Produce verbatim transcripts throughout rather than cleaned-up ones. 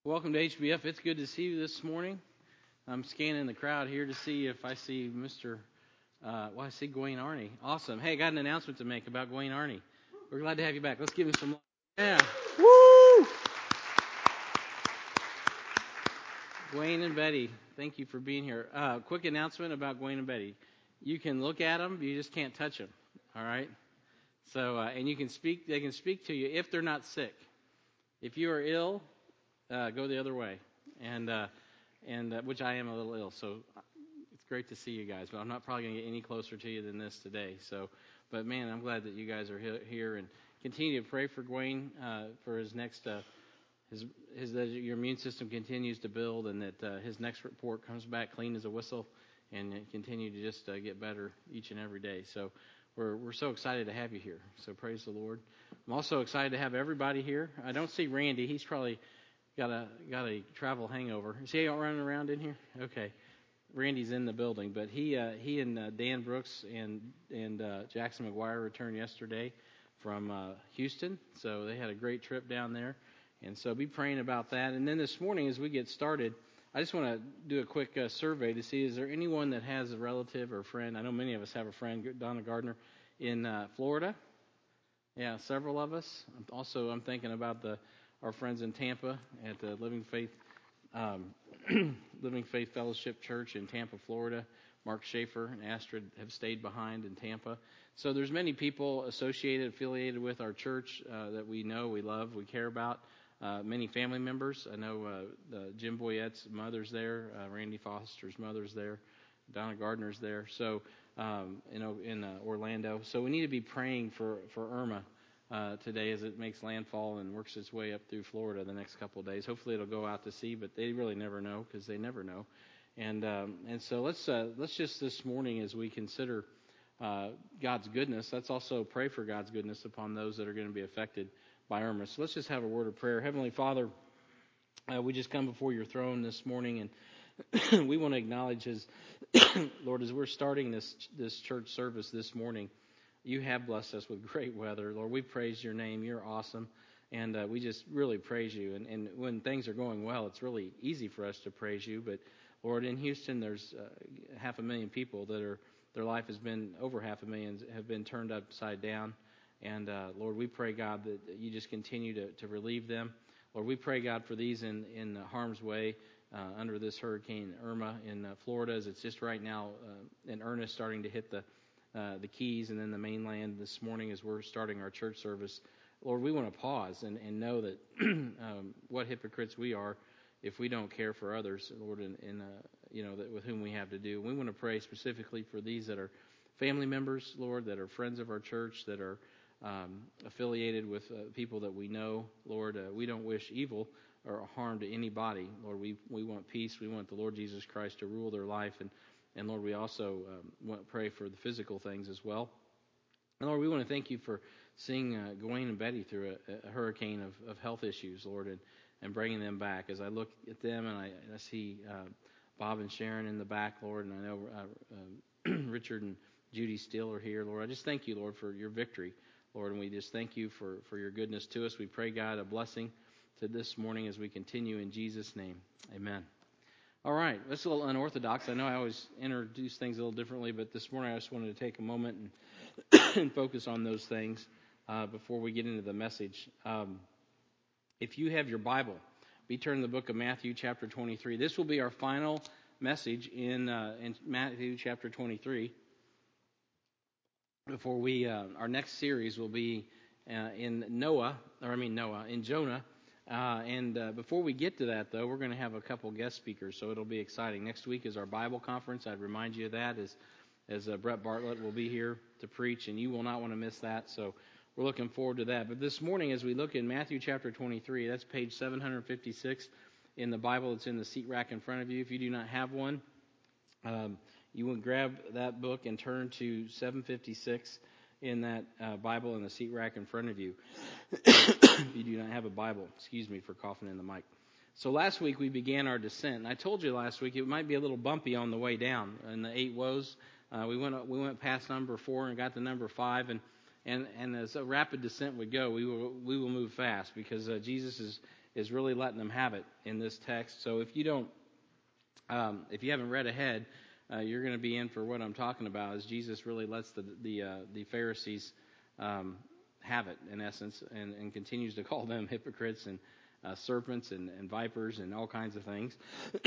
Welcome to H B F. It's good to see you this morning. I'm scanning the crowd here to see if I see Mister Uh, well, I see Gwen Arney. Awesome. Hey, I got an announcement to make about Gwen Arney. We're glad to have you back. Let's give him some love. Yeah. Woo! Gwen and Betty, thank you for being here. Uh, quick announcement about Gwen and Betty. You can look at them, you just can't touch them. All right? So, uh, and you can speak. They can speak to you if they're not sick. If you are ill, uh, go the other way. And uh, and uh, which I am a little ill, so it's great to see you guys. But I'm not probably going to get any closer to you than this today. So, but man, I'm glad that you guys are here, and continue to pray for Gwen uh, for his next uh, his his that your immune system continues to build, and that uh, his next report comes back clean as a whistle, and continue to just uh, get better each and every day. So. We're we're so excited to have you here. So praise the Lord. I'm also excited to have everybody here. I don't see Randy. He's probably got a got a travel hangover. Is he out running around in here? Okay. Randy's in the building, but he uh, he and uh, Dan Brooks and and uh, Jackson McGuire returned yesterday from uh, Houston. So they had a great trip down there, and so be praying about that. And then this morning, as we get started, I just want to do a quick uh, survey to see, is there anyone that has a relative or friend? I know many of us have a friend, Donna Gardner, in uh, Florida. Yeah, several of us. Also, I'm thinking about the our friends in Tampa at the Living Faith um, Living Faith Fellowship Church in Tampa, Florida. Mark Schaefer and Astrid have stayed behind in Tampa. So there's many people associated, affiliated with our church uh, that we know, we love, we care about. Uh, many family members. I know uh, the Jim Boyette's mother's there, uh, Randy Foster's mother's there, Donna Gardner's there. So, um, you know, in uh, Orlando. So we need to be praying for for Irma uh, today as it makes landfall and works its way up through Florida the next couple of days. Hopefully, it'll go out to sea, but they really never know because they never know. And um, and so let's uh, let's just this morning as we consider uh, God's goodness, let's also pray for God's goodness upon those that are going to be affected by Irma. So let's just have a word of prayer. Heavenly Father, uh, we just come before your throne this morning, and we want to acknowledge, as Lord, as we're starting this this church service this morning, you have blessed us with great weather. Lord, we praise your name. You're awesome, and uh, we just really praise you. And, and when things are going well, it's really easy for us to praise you. But Lord, in Houston, there's uh, half a million people that are their life has been over half a million have been turned upside down. And, uh, Lord, we pray, God, that you just continue to, to relieve them. Lord, we pray, God, for these in, in harm's way uh, under this Hurricane Irma in uh, Florida, as it's just right now uh, in earnest starting to hit the uh, the Keys and then the mainland this morning as we're starting our church service. Lord, we want to pause and, and know that um, what hypocrites we are if we don't care for others, Lord, and, and uh, you know, that with whom we have to do. We want to pray specifically for these that are family members, Lord, that are friends of our church, that are Um, affiliated with uh, people that we know. Lord, uh, we don't wish evil or harm to anybody. Lord, we we want peace. We want the Lord Jesus Christ to rule their life. And, and Lord, we also um, want to pray for the physical things as well. And Lord, we want to thank you for seeing uh, Gwen and Betty through a, a hurricane of, of health issues, Lord, and, and bringing them back. As I look at them and I, and I see uh, Bob and Sharon in the back, Lord, and I know uh, uh, Richard and Judy Steele are here, Lord. I just thank you, Lord, for your victory. Lord, and we just thank you for, for your goodness to us. We pray, God, a blessing to this morning as we continue in Jesus' name. Amen. All right, that's a little unorthodox. I know I always introduce things a little differently, but this morning I just wanted to take a moment and, and focus on those things uh, before we get into the message. Um, if you have your Bible, be turning to the book of Matthew chapter twenty-three. This will be our final message in, uh, in Matthew chapter twenty-three. Before we, uh, our next series will be uh, in Noah, or I mean Noah, in Jonah. Uh, and uh, before we get to that, though, we're going to have a couple guest speakers, so it'll be exciting. Next week is our Bible conference. I'd remind you of that, as, as uh, Brett Bartlett will be here to preach, and you will not want to miss that. So we're looking forward to that. But this morning, as we look in Matthew chapter twenty-three, that's page seven fifty-six in the Bible. It's in the seat rack in front of you. If you do not have one, um, you would grab that book and turn to seven fifty-six in that uh, Bible in the seat rack in front of you. If you do not have a Bible, excuse me for coughing in the mic. So last week we began our descent, and I told you last week it might be a little bumpy on the way down in the eight woes. Uh, we went we went past number four and got to number five, and and, and as a rapid descent would go, we will we will move fast because uh, Jesus is is really letting them have it in this text. So if you don't, um, if you haven't read ahead, uh, you're going to be in for what I'm talking about. As Jesus really lets the the uh, the Pharisees um, have it in essence, and, and continues to call them hypocrites and uh, serpents and, and vipers and all kinds of things.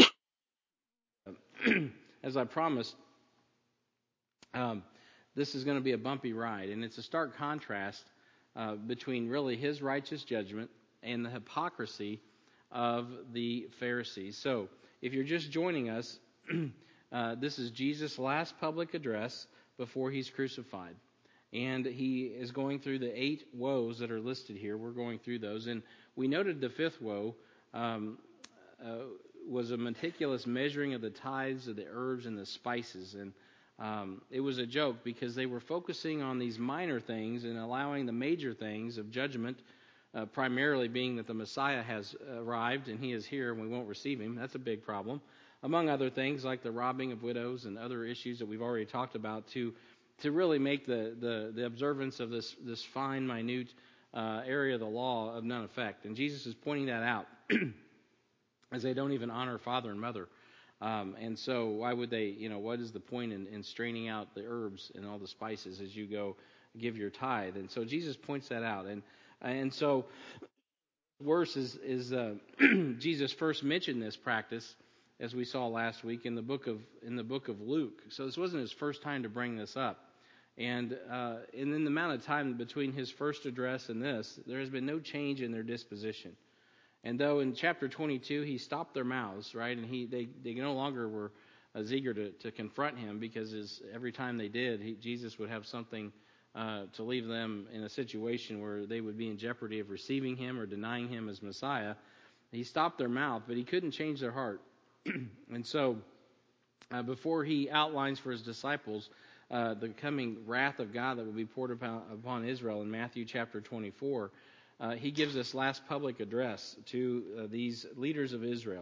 As I promised, um, this is going to be a bumpy ride, and it's a stark contrast uh, between really his righteous judgment and the hypocrisy of the Pharisees. So, if you're just joining us, uh, this is Jesus' last public address before he's crucified. And he is going through the eight woes that are listed here. We're going through those. And we noted the fifth woe um, uh, was a meticulous measuring of the tithes of the herbs and the spices. And um, it was a joke because they were focusing on these minor things and allowing the major things of judgment, uh, primarily being that the Messiah has arrived and he is here and we won't receive him. That's a big problem. Among other things like the robbing of widows and other issues that we've already talked about, to to really make the, the, the observance of this, this fine, minute uh, area of the law of none effect. And Jesus is pointing that out as they don't even honor father and mother. Um, and so why would they, you know, what is the point in, in straining out the herbs and all the spices as you go give your tithe? And so Jesus points that out. And and so worse is, is uh, Jesus first mentioned this practice, as we saw last week, in the book of in the book of Luke. So this wasn't his first time to bring this up. And, uh, and in the amount of time between his first address and this, there has been no change in their disposition. And though in chapter twenty-two he stopped their mouths, right, and he they, they no longer were as eager to, to confront him, because his, every time they did, he, Jesus would have something uh, to leave them in a situation where they would be in jeopardy of receiving him or denying him as Messiah. He stopped their mouth, but he couldn't change their heart. And so uh, before he outlines for his disciples Uh, the coming wrath of God that will be poured upon, upon Israel in Matthew chapter twenty-four, uh, he gives this last public address to uh, these leaders of Israel.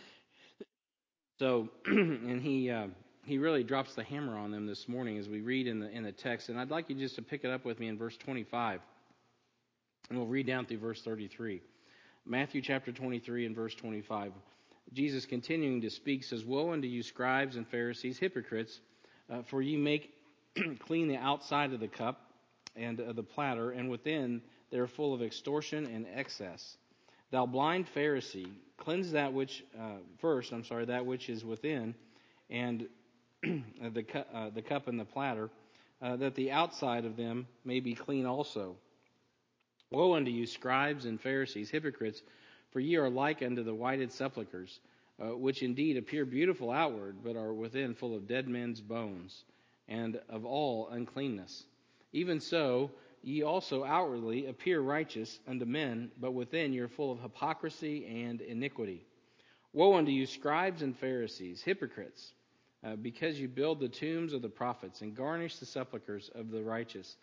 So, and he uh, he really drops the hammer on them this morning as we read in the in the text. And I'd like you just to pick it up with me in verse twenty-five, and we'll read down through verse thirty-three. Matthew chapter twenty-three and verse twenty-five. Jesus, continuing to speak, says, "Woe unto you, scribes and Pharisees, hypocrites! Uh, for ye make clean the outside of the cup and of the platter, and within they are full of extortion and excess. Thou blind Pharisee, cleanse that which uh, first, I'm sorry, that which is within, and the cu- uh, the cup and the platter, uh, that the outside of them may be clean also. Woe unto you, scribes and Pharisees, hypocrites! For ye are like unto the whited sepulchres, uh, which indeed appear beautiful outward, but are within full of dead men's bones, and of all uncleanness. Even so, ye also outwardly appear righteous unto men, but within you're full of hypocrisy and iniquity. Woe unto you, scribes and Pharisees, hypocrites! Uh, because you build the tombs of the prophets and garnish the sepulchres of the righteous,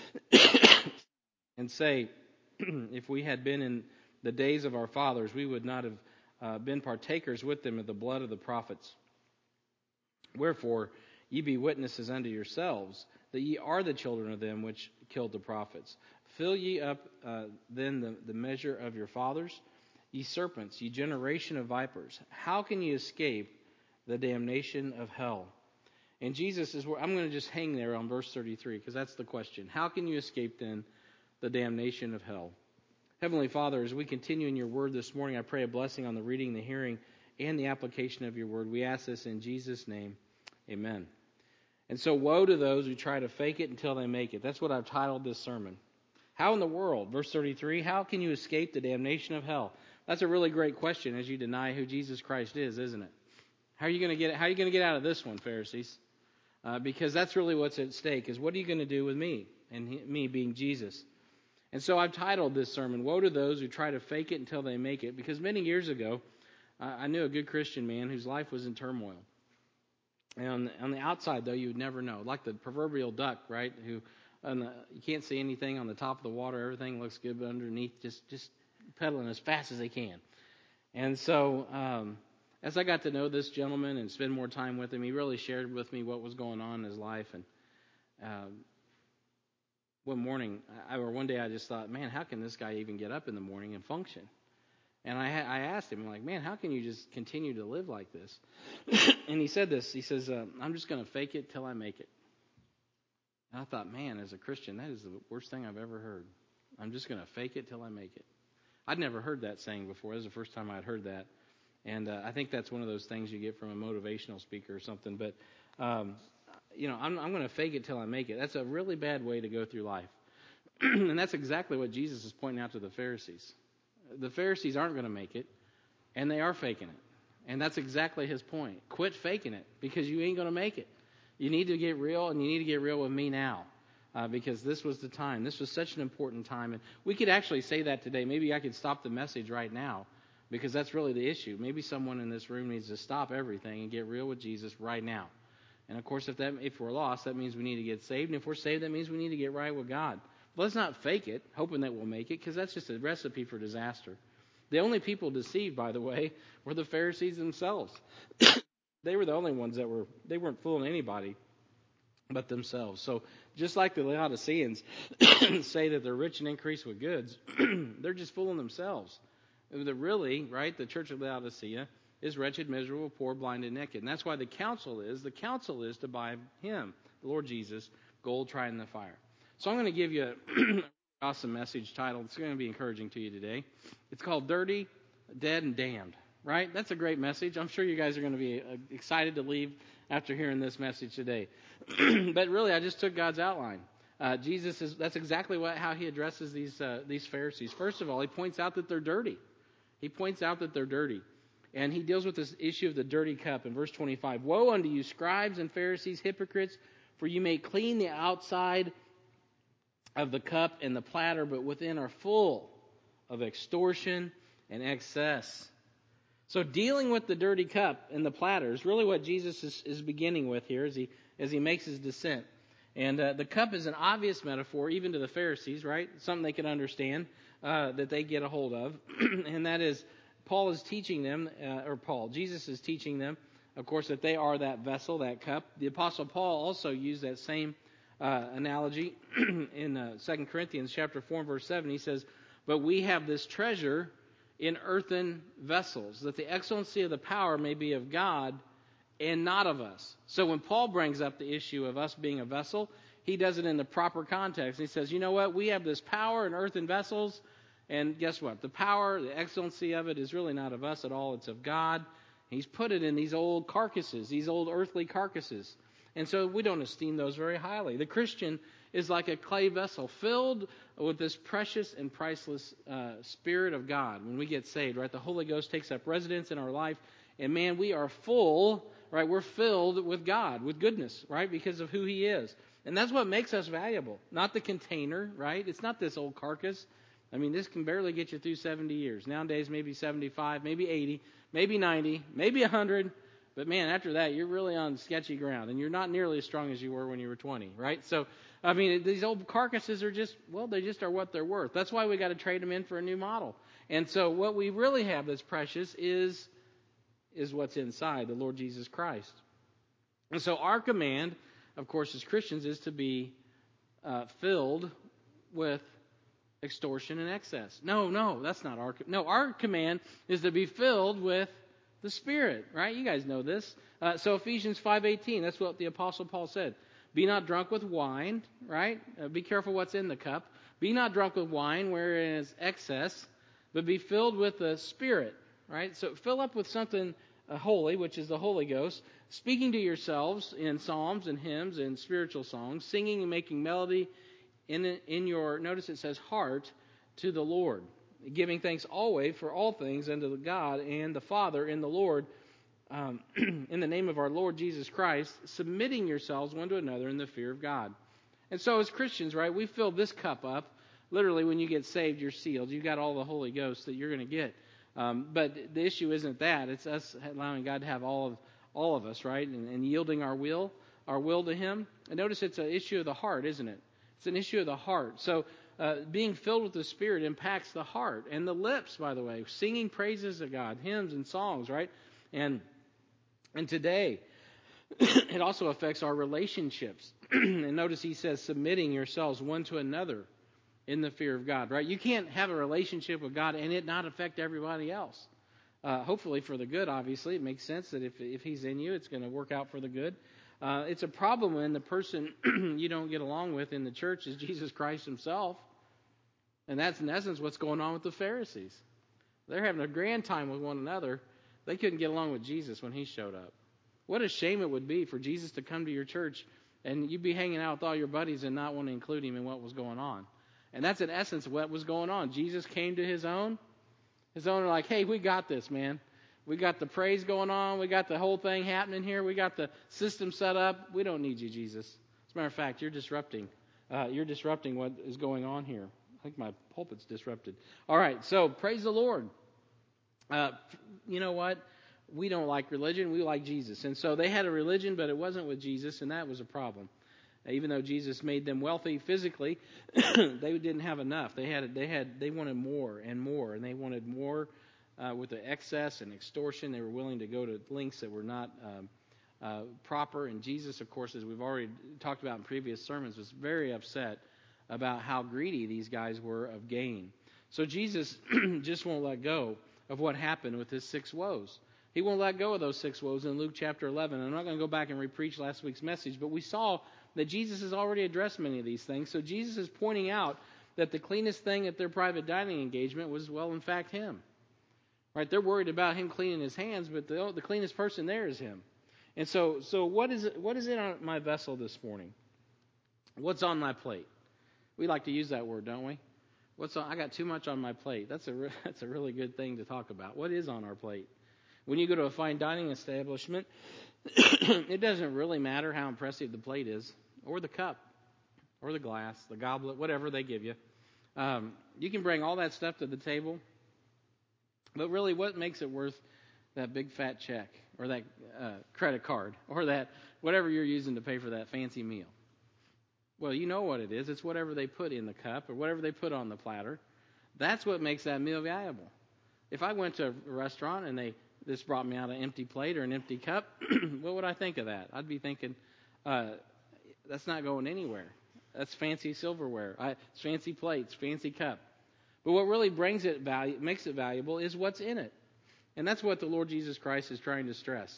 and say, if we had been in the days of our fathers, we would not have uh, been partakers with them of the blood of the prophets. Wherefore, ye be witnesses unto yourselves, that ye are the children of them which killed the prophets. Fill ye up uh, then the, the measure of your fathers, ye serpents, ye generation of vipers. How can ye escape the damnation of hell?" And Jesus is where I'm going to just hang there on verse thirty-three, because that's the question. How can you escape then the damnation of hell? Heavenly Father, as we continue in your word this morning, I pray a blessing on the reading, the hearing, and the application of your word. We ask this in Jesus' name. Amen. And so, woe to those who try to fake it until they make it. That's what I've titled this sermon. How in the world, verse thirty-three, how can you escape the damnation of hell? That's a really great question as you deny who Jesus Christ is, isn't it? How are you going to get? How are you going to get out of this one, Pharisees? Uh, because that's really what's at stake, is what are you going to do with me, and he, me being Jesus? And so I've titled this sermon, "Woe to those who try to fake it until they make it," because many years ago, I, I knew a good Christian man whose life was in turmoil. And on the, on the outside, though, you would never know. Like the proverbial duck, right? Who on the, you can't see anything on the top of the water. Everything looks good, but underneath, just just pedaling as fast as they can. And so, um, as I got to know this gentleman and spend more time with him, he really shared with me what was going on in his life. And um, one morning, I, or one day, I just thought, man, how can this guy even get up in the morning and function? And I, I asked him, like, man, how can you just continue to live like this? And he said this. He says, uh, I'm just going to fake it till I make it. And I thought, man, as a Christian, that is the worst thing I've ever heard. I'm just going to fake it till I make it. I'd never heard that saying before. That was the first time I'd heard that. And uh, I think that's one of those things you get from a motivational speaker or something. But, um, you know, I'm, I'm going to fake it till I make it. That's a really bad way to go through life. And that's exactly what Jesus is pointing out to the Pharisees. The Pharisees aren't going to make it, and they are faking it. And that's exactly his point. Quit faking it, because you ain't going to make it. You need to get real, and you need to get real with me now, uh, because this was the time. This was such an important time. And we could actually say that today. Maybe I could stop the message right now, because that's really the issue. Maybe someone in this room needs to stop everything and get real with Jesus right now. And, of course, if that if we're lost, that means we need to get saved. And if we're saved, that means we need to get right with God. Let's not fake it, hoping that we'll make it, because that's just a recipe for disaster. The only people deceived, by the way, were the Pharisees themselves. They were the only ones that were, they weren't fooling anybody but themselves. So just like the Laodiceans say that they're rich and increase with goods, they're just fooling themselves. They're really, right, the church of Laodicea is wretched, miserable, poor, blind, and naked. And that's why the counsel is, the counsel is to buy him, the Lord Jesus, gold tried in the fire. So I'm going to give you an awesome message title. It's going to be encouraging to you today. It's called Dirty, Dead, and Damned. Right? That's a great message. I'm sure you guys are going to be excited to leave after hearing this message today. But really, I just took God's outline. Uh, Jesus is, that's exactly what, how he addresses these, uh, these Pharisees. First of all, he points out that they're dirty. He points out that they're dirty. And he deals with this issue of the dirty cup in verse twenty-five. Woe unto you, scribes and Pharisees, hypocrites, for you may clean the outside of the cup and the platter, but within are full of extortion and excess. So dealing with the dirty cup and the platter is really what Jesus is, is beginning with here as he as he makes his descent. And uh, the cup is an obvious metaphor, even to the Pharisees, right? Something they can understand, uh, that they get a hold of. And that is, Paul is teaching them, uh, or Paul, Jesus is teaching them, of course, that they are that vessel, that cup. The Apostle Paul also used that same Uh, analogy in uh, Second Corinthians chapter four and verse seven. He says, but we have this treasure in earthen vessels, that the excellency of the power may be of God and not of us. So when Paul brings up the issue of us being a vessel, he does it in the proper context. He says, you know what, we have this power in earthen vessels, and guess what? The power, the excellency of it is really not of us at all, it's of God. He's put it in these old carcasses, these old earthly carcasses. And so we don't esteem those very highly. The Christian is like a clay vessel filled with this precious and priceless uh, Spirit of God when we get saved, right? The Holy Ghost takes up residence in our life. And man, we are full, right? We're filled with God, with goodness, right? Because of who He is. And that's what makes us valuable. Not the container, right? It's not this old carcass. I mean, this can barely get you through seventy years. Nowadays, maybe seventy-five, maybe eighty, maybe ninety, maybe one hundred. But man, after that, you're really on sketchy ground, and you're not nearly as strong as you were when you were twenty, right? So, I mean, these old carcasses are just, well, they just are what they're worth. That's why we got to trade them in for a new model. And so what we really have that's precious is, is what's inside, the Lord Jesus Christ. And so our command, of course, as Christians, is to be uh, filled with extortion and excess. No, no, that's not our, no, our command is to be filled with the Spirit, right? You guys know this. Uh, so Ephesians five eighteen, that's what the Apostle Paul said. Be not drunk with wine, right? Uh, be careful what's in the cup. Be not drunk with wine wherein is excess, but be filled with the Spirit, right? So fill up with something uh, holy, which is the Holy Ghost, speaking to yourselves in psalms and hymns and spiritual songs, singing and making melody in in your, notice it says heart, to the Lord, giving thanks always for all things unto the God and the Father in the Lord, um, in the name of our Lord Jesus Christ, submitting yourselves one to another in the fear of God. And so as Christians, right, we fill this cup up. Literally, when you get saved, you're sealed. You've got all the Holy Ghost that you're going to get. Um, but the issue isn't that. It's us allowing God to have all of all of us, right, and, and yielding our will, our will to Him. And notice it's an issue of the heart, isn't it? It's an issue of the heart. So Uh, being filled with the Spirit impacts the heart and the lips, by the way, singing praises to God, hymns and songs, right? And and today, it also affects our relationships. And notice he says, submitting yourselves one to another in the fear of God, right? You can't have a relationship with God and it not affect everybody else. Uh, hopefully for the good, obviously. It makes sense that if, if He's in you, it's going to work out for the good. Uh, it's a problem when the person you don't get along with in the church is Jesus Christ Himself. And that's in essence what's going on with the Pharisees. They're having a grand time with one another. They couldn't get along with Jesus when He showed up. What a shame it would be for Jesus to come to your church and you'd be hanging out with all your buddies and not want to include Him in what was going on. And that's in essence what was going on. Jesus came to His own. His own are like, hey, we got this, man. We got the praise going on. We got the whole thing happening here. We got the system set up. We don't need you, Jesus. As a matter of fact, you're disrupting. Uh, you're disrupting what is going on here. I think my pulpit's disrupted. All right, so praise the Lord. Uh, you know what? We don't like religion. We like Jesus. And so they had a religion, but it wasn't with Jesus, and that was a problem. Even though Jesus made them wealthy physically, they didn't have enough. They had, they had, they wanted more and more, and they wanted more uh, with the excess and extortion. They were willing to go to lengths that were not um, uh, proper. And Jesus, of course, as we've already talked about in previous sermons, was very upset about how greedy these guys were of gain. So Jesus just won't let go of what happened with His six woes. He won't let go of those six woes in Luke chapter eleven. I'm not going to go back and repreach last week's message, but we saw that Jesus has already addressed many of these things. So Jesus is pointing out that the cleanest thing at their private dining engagement was, well, in fact, Him. Right? They're worried about Him cleaning His hands, but the, the cleanest person there is Him. And so, so what is it? What is it on my vessel this morning? What's on my plate? We like to use that word, don't we? What's on? I got too much on my plate. That's a re, that's a really good thing to talk about. What is on our plate? When you go to a fine dining establishment, it doesn't really matter how impressive the plate is, or the cup, or the glass, the goblet, whatever they give you. Um, you can bring all that stuff to the table, but really what makes it worth that big fat check, or that uh, credit card, or that whatever you're using to pay for that fancy meal? Well, you know what it is. It's whatever they put in the cup, or whatever they put on the platter. That's what makes that meal valuable. If I went to a restaurant and they this brought me out an empty plate or an empty cup, what would I think of that? I'd be thinking, uh, that's not going anywhere. That's fancy silverware. I, it's fancy plates, fancy cup. But what really brings it value, makes it valuable, is what's in it. And that's what the Lord Jesus Christ is trying to stress.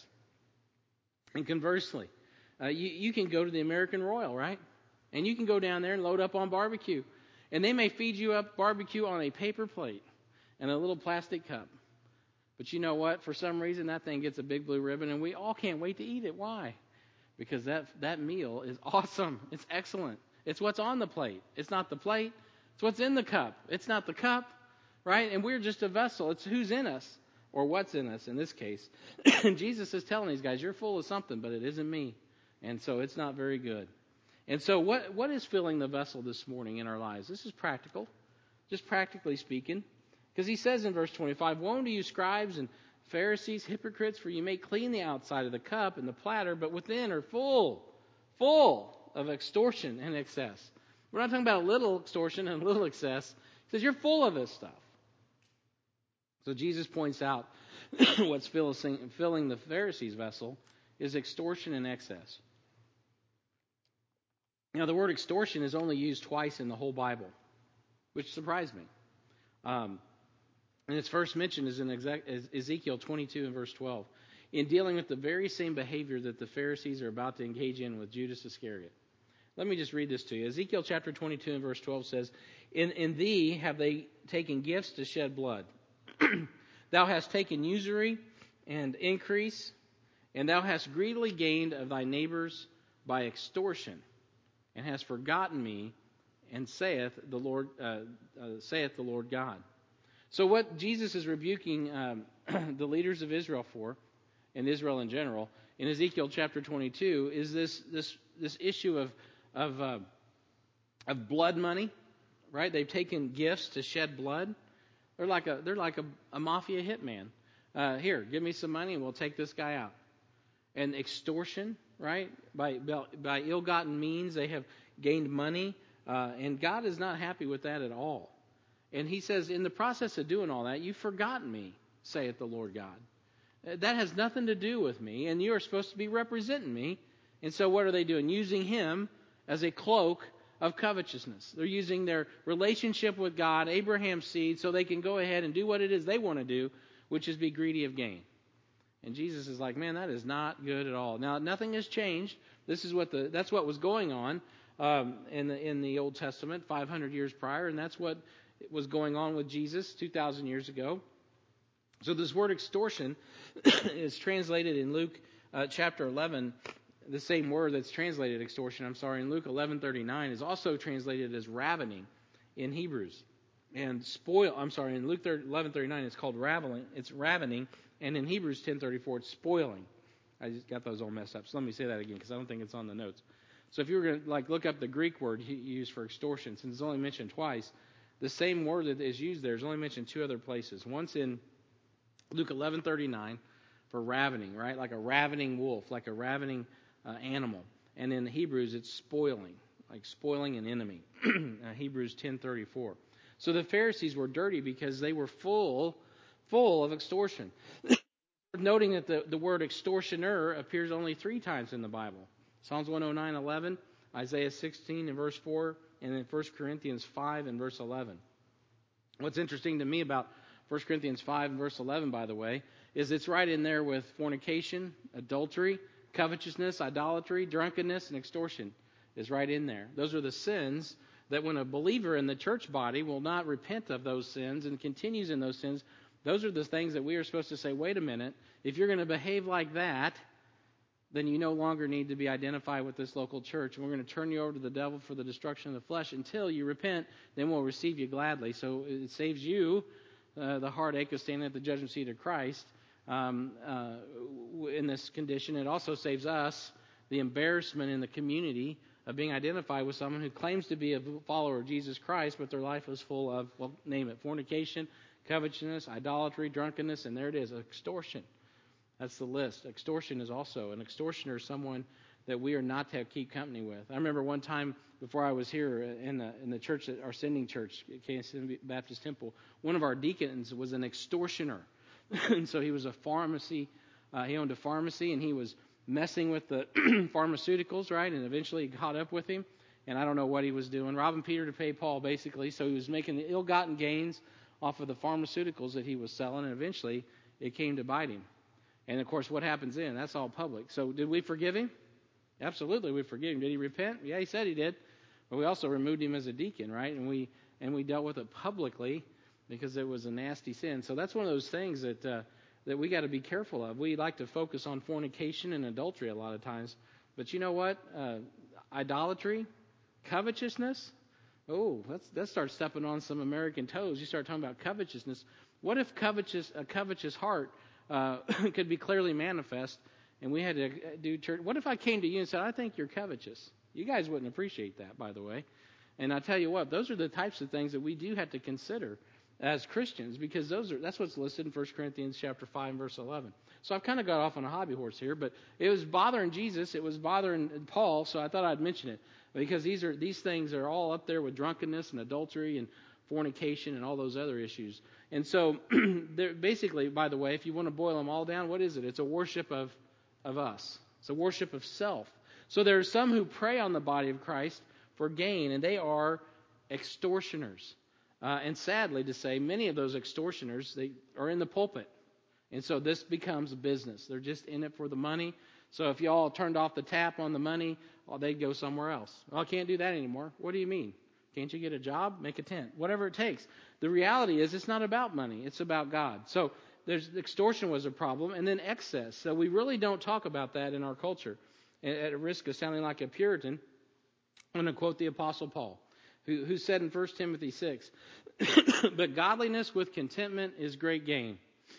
And conversely, uh, you, you can go to the American Royal, right? And you can go down there and load up on barbecue. And they may feed you up barbecue on a paper plate and a little plastic cup. But you know what? For some reason, that thing gets a big blue ribbon, and we all can't wait to eat it. Why? Because that that meal is awesome. It's excellent. It's what's on the plate. It's not the plate. It's what's in the cup. It's not the cup, right? And we're just a vessel. It's who's in us, or what's in us in this case. And Jesus is telling these guys, you're full of something, but it isn't me. And so it's not very good. And so what what is filling the vessel this morning in our lives? This is practical, just practically speaking. Because he says in verse twenty-five, woe to you, scribes and Pharisees, hypocrites, for you make clean the outside of the cup and the platter, but within are full, full of extortion and excess. We're not talking about a little extortion and a little excess. He says you're full of this stuff. So Jesus points out what's filling the Pharisees' vessel is extortion and excess. Now, the word extortion is only used twice in the whole Bible, which surprised me. Um, and its first mention is in Ezekiel twenty-two and verse twelve, in dealing with the very same behavior that the Pharisees are about to engage in with Judas Iscariot. Let me just read this to you. Ezekiel chapter twenty-two and verse twelve says, In, in thee have they taken gifts to shed blood. Thou hast taken usury and increase, and thou hast greedily gained of thy neighbors by extortion, and hast forgotten me, and saith the Lord, uh, uh, saith the Lord God. So what Jesus is rebuking um, the leaders of Israel for, and Israel in general, in Ezekiel chapter twenty-two, is this this this issue of of uh, of blood money, right? They've taken gifts to shed blood. They're like a they're like a, a mafia hitman. Uh, here, give me some money, and we'll take this guy out. And extortion, right? By by ill-gotten means, they have gained money, uh, and God is not happy with that at all. And he says, in the process of doing all that, you've forgotten me, saith the Lord God. That has nothing to do with me, and you are supposed to be representing me. And so what are they doing? Using him as a cloak of covetousness. They're using their relationship with God, Abraham's seed, so they can go ahead and do what it is they want to do, which is be greedy of gain. And Jesus is like, man, that is not good at all. Now, nothing has changed. This is what the that's what was going on um, in the in the Old Testament five hundred years prior, and that's what was going on with Jesus two thousand years ago. So this word extortion is translated in Luke uh, chapter eleven. The same word that's translated extortion, I'm sorry, in Luke eleven thirty-nine is also translated as ravening in Hebrews. And spoil, I'm sorry, in Luke eleven thirty-nine it's called raveling, it's ravening, and in Hebrews ten thirty-four it's spoiling. I just got those all messed up. So let me say that again because I don't think it's on the notes. So if you were going to like look up the Greek word used for extortion, since it's only mentioned twice, the same word that is used there is only mentioned two other places. Once in Luke eleven thirty-nine for ravening, right? Like a ravening wolf, like a ravening uh, animal. And in Hebrews, it's spoiling, like spoiling an enemy. uh, Hebrews ten thirty-four. So the Pharisees were dirty because they were full, full of extortion. Noting that the, the word extortioner appears only three times in the Bible. Psalms one oh nine eleven, Isaiah sixteen and verse four, and then First Corinthians five and verse eleven. What's interesting to me about First Corinthians five and verse eleven, by the way, is it's right in there with fornication, adultery, covetousness, idolatry, drunkenness, and extortion is right in there. Those are the sins that when a believer in the church body will not repent of those sins and continues in those sins, those are the things that we are supposed to say, wait a minute, if you're going to behave like that, then you no longer need to be identified with this local church. And we're going to turn you over to the devil for the destruction of the flesh until you repent. Then we'll receive you gladly. So it saves you uh, the heartache of standing at the judgment seat of Christ um, uh, in this condition. It also saves us the embarrassment in the community of being identified with someone who claims to be a follower of Jesus Christ, but their life is full of, well, name it, fornication, covetousness, idolatry, drunkenness, and there it is, extortion. That's the list. Extortion is also, an extortioner is someone that we are not to keep company with. I remember one time before I was here in the in the church, our sending church, K S M Baptist Temple, one of our deacons was an extortioner. And so he was a pharmacy, uh, he owned a pharmacy, and he was messing with the pharmaceuticals, right? And eventually it caught up with him, and I don't know what he was doing, robbing Peter to pay Paul, basically. So he was making the ill-gotten gains off of the pharmaceuticals that he was selling, and eventually it came to bite him. And, of course, what happens then? That's all public. So did we forgive him? Absolutely, we forgive him. Did he repent? Yeah, he said he did. But we also removed him as a deacon, right? And we and we dealt with it publicly because it was a nasty sin. So that's one of those things that uh, that we got to be careful of. We like to focus on fornication and adultery a lot of times. But you know what? Uh, idolatry, covetousness, oh, let's, let's start stepping on some American toes. You start talking about covetousness. What if covetous, a covetous heart uh, could be clearly manifest, and we had to do church? What if I came to you and said, I think you're covetous? You guys wouldn't appreciate that, by the way. And I tell you what, those are the types of things that we do have to consider as Christians, because those are that's what's listed in First Corinthians chapter five and verse eleven. So I've kind of got off on a hobby horse here, but it was bothering Jesus, it was bothering Paul, so I thought I'd mention it, because these are these things are all up there with drunkenness and adultery and fornication and all those other issues. And so they're basically, by the way, if you want to boil them all down, what is it? It's a worship of of us. It's a worship of self. So there are some who prey on the body of Christ for gain, and they are extortioners. Uh, and sadly to say, many of those extortioners, they are in the pulpit. And so this becomes a business. They're just in it for the money. So if you all turned off the tap on the money, well, they'd go somewhere else. Well, I can't do that anymore. What do you mean? Can't you get a job? Make a tent. Whatever it takes. The reality is it's not about money. It's about God. So there's extortion was a problem. And then excess. So we really don't talk about that in our culture. At risk of sounding like a Puritan, I'm going to quote the Apostle Paul, who, who said in First Timothy six, but godliness with contentment is great gain.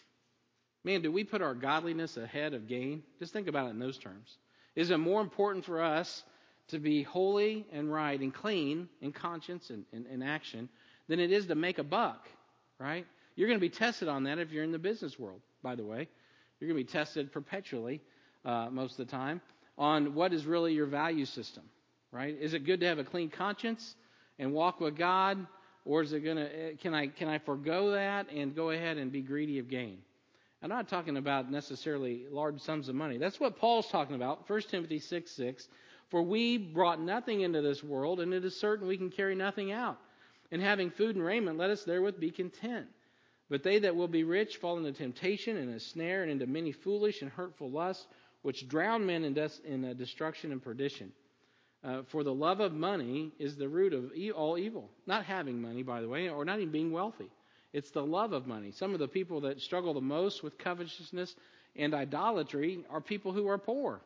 Man, do we put our godliness ahead of gain? Just think about it in those terms. Is it more important for us to be holy and right and clean in conscience and in action than it is to make a buck, right? You're going to be tested on that if you're in the business world, by the way. You're going to be tested perpetually uh, most of the time on what is really your value system, right? Is it good to have a clean conscience and walk with God, or is it going to, can I can I forego that and go ahead and be greedy of gain? I'm not talking about necessarily large sums of money. That's what Paul's talking about. First Timothy six six. For we brought nothing into this world, and it is certain we can carry nothing out. And having food and raiment, let us therewith be content. But they that will be rich fall into temptation and a snare, and into many foolish and hurtful lusts, which drown men in, des- in uh, destruction and perdition. Uh, for the love of money is the root of e- all evil. Not having money, by the way, or not even being wealthy. It's the love of money. Some of the people that struggle the most with covetousness and idolatry are people who are poor.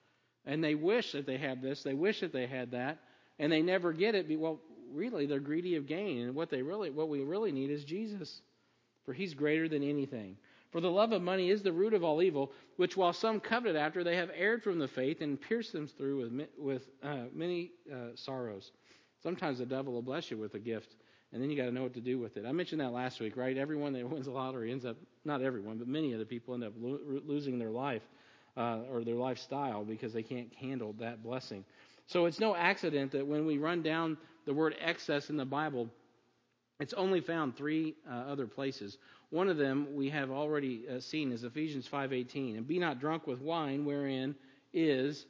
And they wish that they had this, they wish that they had that, and they never get it. Well, really, they're greedy of gain. And what they really, what we really need is Jesus. For he's greater than anything. For the love of money is the root of all evil, which while some coveted after, they have erred from the faith and pierced them through with, with uh, many uh, sorrows. Sometimes the devil will bless you with a gift, and then you got to know what to do with it. I mentioned that last week, right? Everyone that wins the lottery ends up, not everyone, but many of the people end up lo- losing their life uh, or their lifestyle because they can't handle that blessing. So it's no accident that when we run down the word excess in the Bible, it's only found three uh, other places. One of them we have already uh, seen is Ephesians five eighteen. And be not drunk with wine, wherein is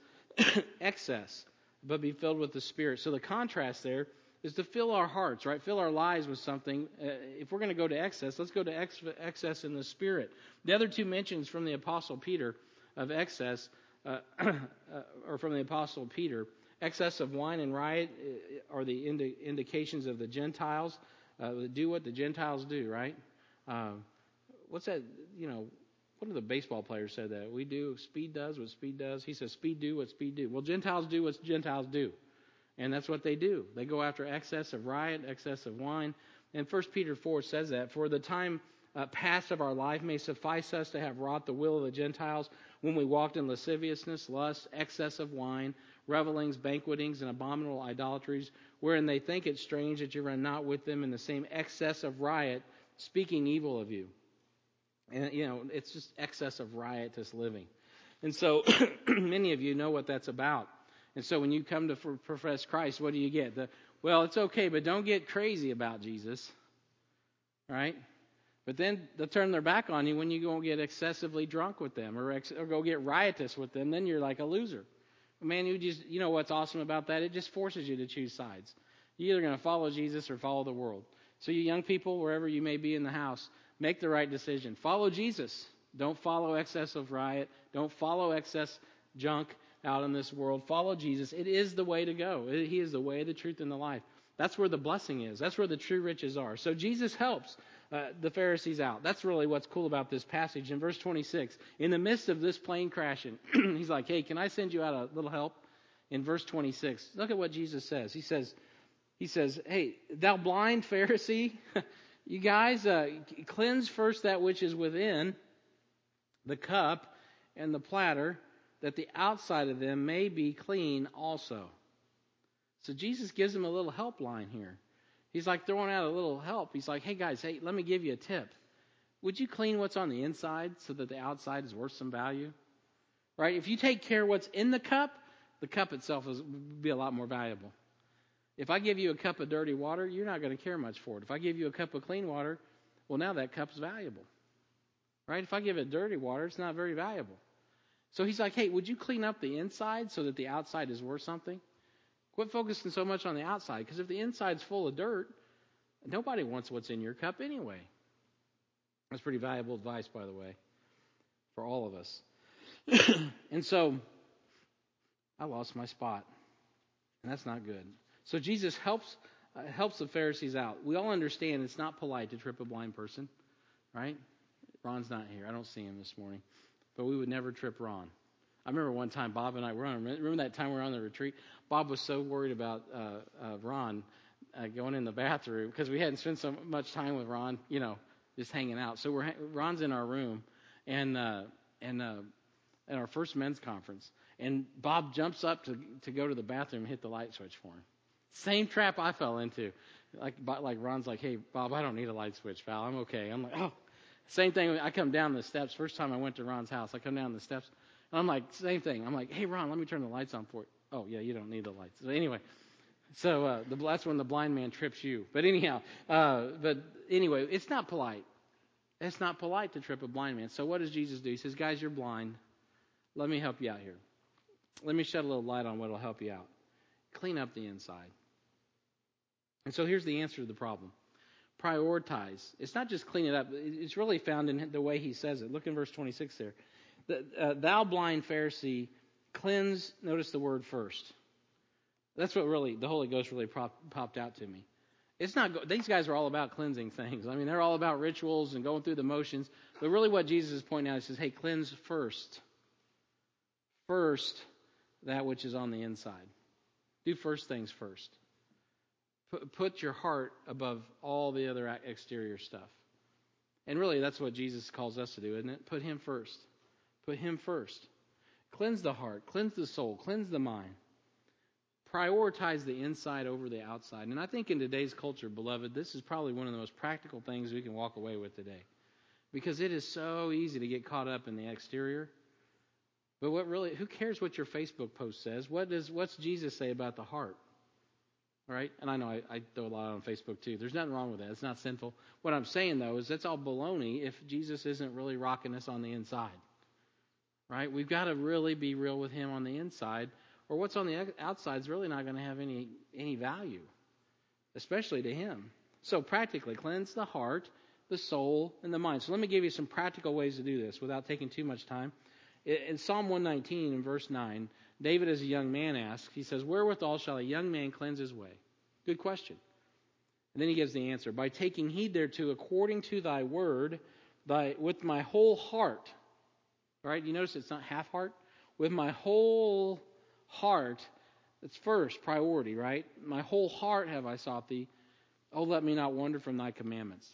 excess, but be filled with the Spirit. So the contrast there is to fill our hearts, right? Fill our lives with something. Uh, if we're going to go to excess, let's go to ex- excess in the Spirit. The other two mentions from the Apostle Peter of excess, uh, uh, or from the Apostle Peter, excess of wine and riot are the indi- indications of the Gentiles. Uh, do what the Gentiles do, right? Uh, what's that? You know, what do the baseball players say that? We do, speed does what speed does. He says, speed do what speed do. Well, Gentiles do what Gentiles do. And that's what they do. They go after excess of riot, excess of wine. And First Peter four says that. For the time uh, past of our life may suffice us to have wrought the will of the Gentiles when we walked in lasciviousness, lust, excess of wine, revelings, banquetings, and abominable idolatries, wherein they think it strange that you run not with them in the same excess of riot, speaking evil of you. And, you know, it's just excess of riotous living. And so many of you know what that's about. And so when you come to profess Christ, what do you get? The, well, it's okay, but don't get crazy about Jesus, right? But then they'll turn their back on you when you go and get excessively drunk with them or, ex, or go get riotous with them. Then you're like a loser. Man, you just you know what's awesome about that? It just forces you to choose sides. You're either going to follow Jesus or follow the world. So you young people, wherever you may be in the house, make the right decision. Follow Jesus. Don't follow excess of riot. Don't follow excess junk out in this world. Follow Jesus. It is the way to go. He is the way, the truth, and the life. That's where the blessing is. That's where the true riches are. So Jesus helps uh, the Pharisees out. That's really what's cool about this passage. In verse twenty-six, in the midst of this plane crashing, he's like, hey, can I send you out a little help? In verse twenty-six, look at what Jesus says. He says, he says, hey, thou blind Pharisee, you guys, uh, cleanse first that which is within the cup and the platter, that the outside of them may be clean also. So Jesus gives them a little help line here. He's like throwing out a little help. He's like, hey guys, hey, let me give you a tip. Would you clean what's on the inside so that the outside is worth some value? Right? If you take care of what's in the cup, the cup itself will be a lot more valuable. If I give you a cup of dirty water, you're not going to care much for it. If I give you a cup of clean water, well, now that cup's valuable. Right? If I give it dirty water, it's not very valuable. So he's like, hey, would you clean up the inside so that the outside is worth something? Quit focusing so much on the outside, because if the inside's full of dirt, nobody wants what's in your cup anyway. That's pretty valuable advice, by the way, for all of us. And so I lost my spot, and that's not good. So Jesus helps uh, helps the Pharisees out. We all understand it's not polite to trip a blind person, right? Ron's not here. I don't see him this morning. But we would never trip Ron. I remember one time Bob and I were on, remember that time we were on the retreat? Bob was so worried about uh, uh, Ron uh, going in the bathroom because we hadn't spent so much time with Ron, you know, just hanging out. So we're Ron's in our room, and uh, and uh, at our first men's conference, and Bob jumps up to to go to the bathroom and hit the light switch for him. Same trap I fell into. Like like Ron's like, hey Bob, I don't need a light switch, pal. I'm okay. I'm like, oh. Same thing. I come down the steps. First time I went to Ron's house, I come down the steps. And I'm like, same thing. I'm like, hey, Ron, let me turn the lights on for you. Oh, yeah, you don't need the lights. So anyway, so uh, the, that's when the blind man trips you. But anyhow, uh, but anyway, it's not polite. It's not polite to trip a blind man. So what does Jesus do? He says, guys, you're blind. Let me help you out here. let me shed a little light on what will help you out. Clean up the inside. And so here's the answer to the problem. Prioritize. It's not just clean it up. It's really found in the way he says it. Look in verse twenty-six there. The, uh, Thou blind Pharisee, cleanse, notice the word first. That's what really, the Holy Ghost really prop, popped out to me. It's not, these guys are all about cleansing things. I mean, they're all about rituals and going through the motions. But really what Jesus is pointing out, he says, hey, cleanse first. First, that which is on the inside. Do first things first. Put, put your heart above all the other exterior stuff. And really, that's what Jesus calls us to do, isn't it? Put Him first. Put Him first. Cleanse the heart. Cleanse the soul. Cleanse the mind. Prioritize the inside over the outside. And I think in today's culture, beloved, this is probably one of the most practical things we can walk away with today. Because it is so easy to get caught up in the exterior. But what really, who cares what your Facebook post says? What does, what's Jesus say about the heart? All right? And I know I, I throw a lot on Facebook too. There's nothing wrong with that. It's not sinful. What I'm saying, though, is that's all baloney if Jesus isn't really rocking us on the inside. Right? We've got to really be real with Him on the inside, or what's on the outside is really not going to have any, any value, especially to Him. So practically, cleanse the heart, the soul, and the mind. So let me give you some practical ways to do this without taking too much time. In Psalm one nineteen, in verse nine, David, as a young man, asks, he says, wherewithal shall a young man cleanse his way? Good question. And then he gives the answer. By taking heed thereto, according to thy word, thy, with my whole heart. All right, you notice it's not half heart? With my whole heart, it's first priority, right? My whole heart have I sought thee. Oh, let me not wander from thy commandments.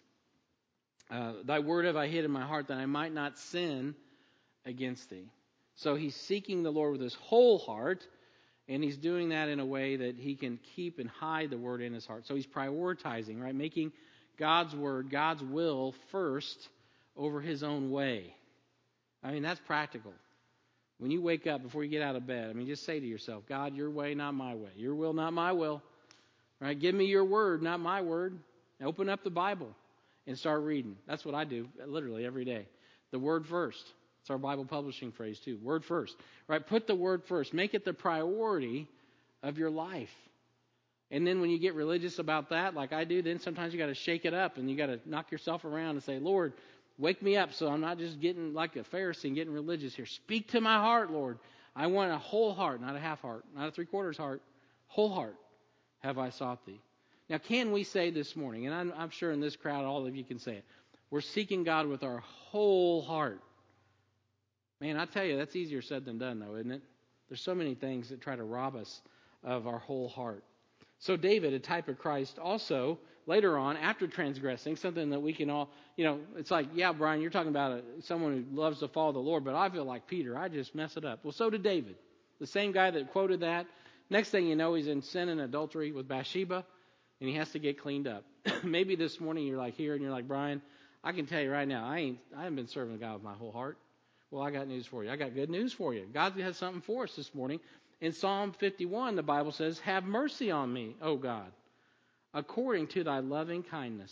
Uh, thy word have I hid in my heart, that I might not sin against thee. So he's seeking the Lord with his whole heart, and he's doing that in a way that he can keep and hide the word in his heart. So he's prioritizing, right? Making God's word, God's will first over his own way. I mean, that's practical. When you wake up, before you get out of bed, I mean, just say to yourself, God, your way, not my way. Your will, not my will. Right? Give me your word, not my word. Open up the Bible and start reading. That's what I do literally every day. The word first. It's our Bible publishing phrase too. Word first. Right? Put the word first. Make it the priority of your life. And then when you get religious about that, like I do, then sometimes you got to shake it up and you got to knock yourself around and say, Lord, wake me up so I'm not just getting like a Pharisee and getting religious here. Speak to my heart, Lord. I want a whole heart, not a half heart, not a three-quarters heart. Whole heart have I sought thee. Now, can we say this morning, and I'm, I'm sure in this crowd all of you can say it, we're seeking God with our whole heart. Man, I tell you, that's easier said than done, though, isn't it? There's so many things that try to rob us of our whole heart. So David, a type of Christ, also later on, after transgressing, something that we can all, you know, it's like, yeah, Brian, you're talking about a, someone who loves to follow the Lord, but I feel like Peter, I just mess it up. Well, so did David, the same guy that quoted that. Next thing you know, he's in sin and adultery with Bathsheba, and he has to get cleaned up. Maybe this morning you're like here, and you're like, Brian, I can tell you right now, I ain't, I haven't been serving God with my whole heart. Well, I got news for you. I got good news for you. God has something for us this morning. In Psalm fifty-one, the Bible says, have mercy on me, O God, according to thy loving kindness.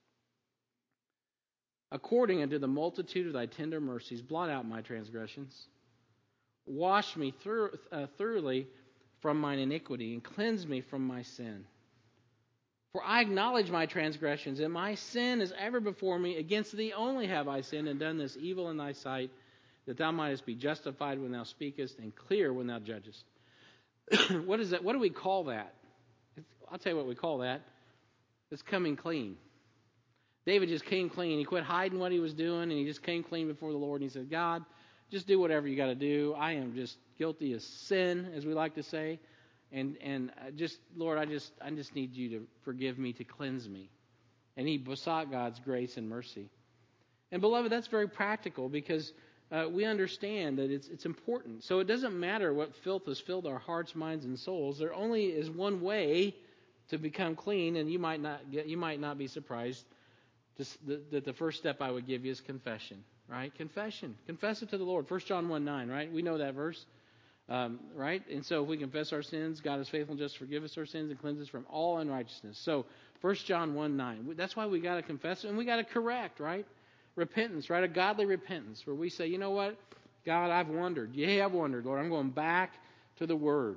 According unto the multitude of thy tender mercies, blot out my transgressions. Wash me through, uh, thoroughly from mine iniquity, and cleanse me from my sin. For I acknowledge my transgressions, and my sin is ever before me. Against thee only have I sinned, and done this evil in thy sight, that thou mightest be justified when thou speakest, and clear when thou judgest. What is that? What do we call that? I'll tell you what we call that. It's coming clean. David just came clean. He quit hiding what he was doing, and he just came clean before the Lord. And he said, God, just do whatever you got to do. I am just guilty of sin, as we like to say. And and just, Lord, I just I just need you to forgive me, to cleanse me. And he besought God's grace and mercy. And beloved, that's very practical because uh, we understand that it's it's important. So it doesn't matter what filth has filled our hearts, minds, and souls. There only is one way to become clean, and you might not get you might not be surprised that the first step I would give you is confession. Right? Confession. Confess it to the Lord. First John one nine. Right? We know that verse. Um, right? And so if we confess our sins, God is faithful and just to forgive us our sins and cleanse us from all unrighteousness. So First John one nine. That's why we got to confess and we got to correct, right? Repentance, right? A godly repentance where we say, you know what? God, I've wandered. Yeah, I've wandered, Lord. I'm going back to the Word.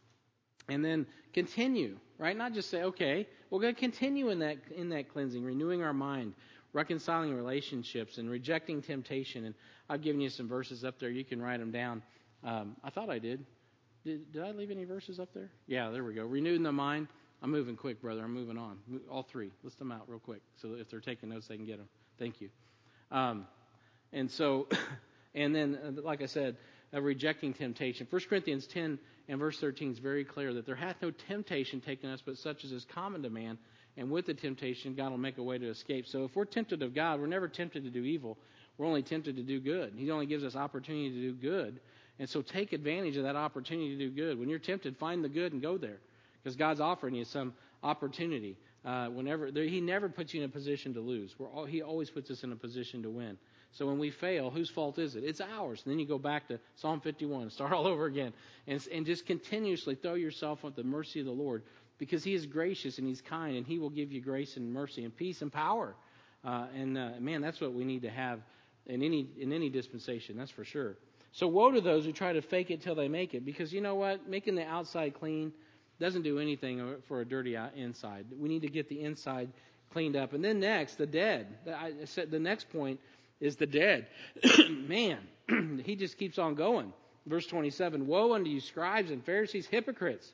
And then continue, right? Not just say, okay, we're going to continue in that in that cleansing, renewing our mind, reconciling relationships, and rejecting temptation. And I've given you some verses up there. You can write them down. Um, I thought I did. did. Did I leave any verses up there? Yeah, there we go. Renewing the mind. I'm moving quick, brother. I'm moving on. All three. List them out real quick so if they're taking notes, they can get them. Thank you. Um, and so, and then, like I said, of rejecting temptation. First Corinthians ten and verse thirteen is very clear that there hath no temptation taken us, but such as is common to man. And with the temptation, God will make a way to escape. So if we're tempted of God, we're never tempted to do evil. We're only tempted to do good. He only gives us opportunity to do good. And so take advantage of that opportunity to do good. When you're tempted, find the good and go there. Because God's offering you some opportunity. Uh, whenever there, He never puts you in a position to lose. We're all, He always puts us in a position to win. So when we fail, whose fault is it? It's ours. And then you go back to Psalm fifty-one and start all over again. And, and just continuously throw yourself at the mercy of the Lord. Because He is gracious and He's kind. And He will give you grace and mercy and peace and power. Uh, and uh, man, that's what we need to have in any in any dispensation. That's for sure. So woe to those who try to fake it till they make it. Because you know what? Making the outside clean doesn't do anything for a dirty inside. We need to get the inside cleaned up. And then next, the dead. I said the next point is the dead. Man, he just keeps on going. Verse twenty-seven, woe unto you, scribes and Pharisees, hypocrites!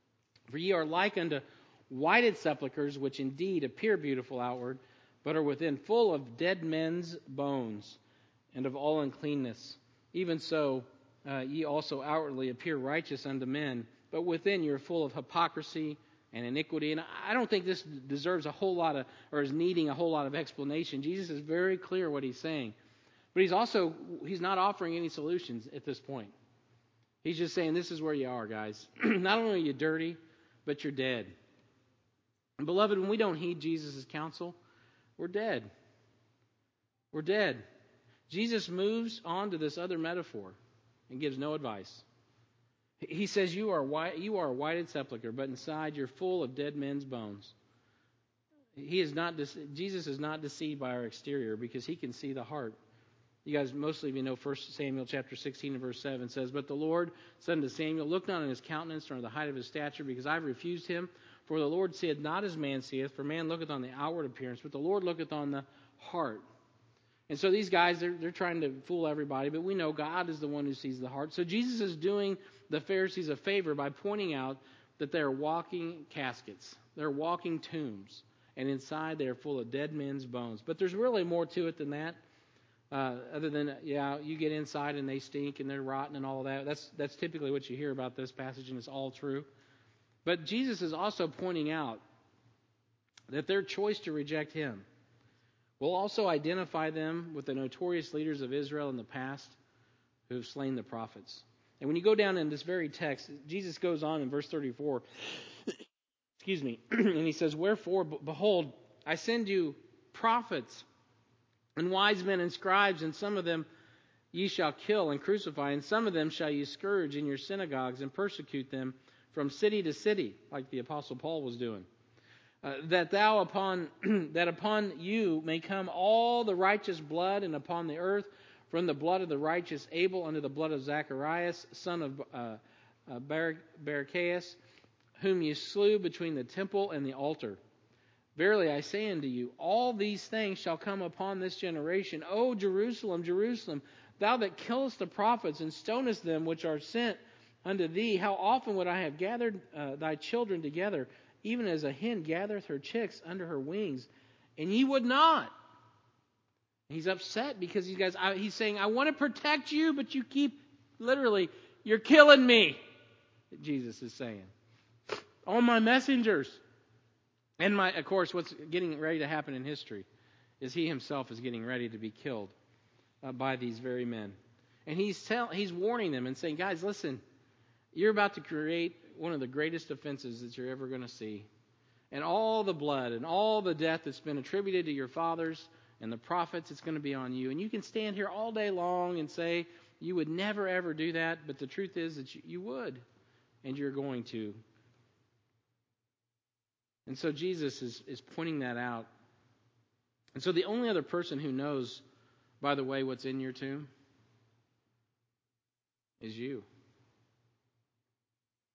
For ye are like unto whited sepulchres, which indeed appear beautiful outward, but are within full of dead men's bones, and of all uncleanness. Even so, uh, ye also outwardly appear righteous unto men, but within you're full of hypocrisy and iniquity. And I don't think this deserves a whole lot of, or is needing a whole lot of explanation. Jesus is very clear what He's saying. But He's also, He's not offering any solutions at this point. He's just saying, this is where you are, guys. Not only are you dirty, but you're dead. And beloved, when we don't heed Jesus' counsel, we're dead. We're dead. Jesus moves on to this other metaphor and gives no advice. He says, you are white, you are a whited sepulcher, but inside you're full of dead men's bones. He is not. Jesus is not deceived by our exterior because He can see the heart. You guys, mostly of you know First Samuel chapter sixteen and verse seven says, but the Lord said unto Samuel, look not on his countenance nor on the height of his stature, because I have refused him. For the Lord seeth not as man seeth, for man looketh on the outward appearance, but the Lord looketh on the heart. And so these guys, they're, they're trying to fool everybody, but we know God is the one who sees the heart. So Jesus is doing the Pharisees a favor by pointing out that they're walking caskets. They're walking tombs. And inside they're full of dead men's bones. But there's really more to it than that. Uh, other than, yeah, you get inside and they stink and they're rotten and all of that. That's, that's typically what you hear about this passage, and it's all true. But Jesus is also pointing out that their choice to reject Him will also identify them with the notorious leaders of Israel in the past who have slain the prophets. And when you go down in this very text, Jesus goes on in verse thirty-four, excuse me, and He says, wherefore, behold, I send you prophets and wise men and scribes, and some of them ye shall kill and crucify, and some of them shall ye scourge in your synagogues and persecute them from city to city, like the Apostle Paul was doing. Uh, that thou upon that upon you may come all the righteous blood, and upon the earth from the blood of the righteous Abel unto the blood of Zacharias, son of uh, uh, Bar- Barachias, whom ye slew between the temple and the altar. Verily I say unto you, all these things shall come upon this generation. O Jerusalem, Jerusalem, thou that killest the prophets and stonest them which are sent unto thee, how often would I have gathered uh, thy children together, even as a hen gathereth her chicks under her wings, and ye would not. He's upset because these guys, I, he's saying, I want to protect you, but you keep, literally, you're killing me. Jesus is saying. All my messengers. And my, of course, what's getting ready to happen in history is He Himself is getting ready to be killed uh, by these very men. And he's tell, he's warning them and saying, guys, listen, you're about to create one of the greatest offenses that you're ever going to see. And all the blood and all the death that's been attributed to your fathers and the prophets, it's going to be on you. And you can stand here all day long and say you would never, ever do that. But the truth is that you, you would. And you're going to. And so Jesus is, is pointing that out. And so the only other person who knows, by the way, what's in your tomb is you.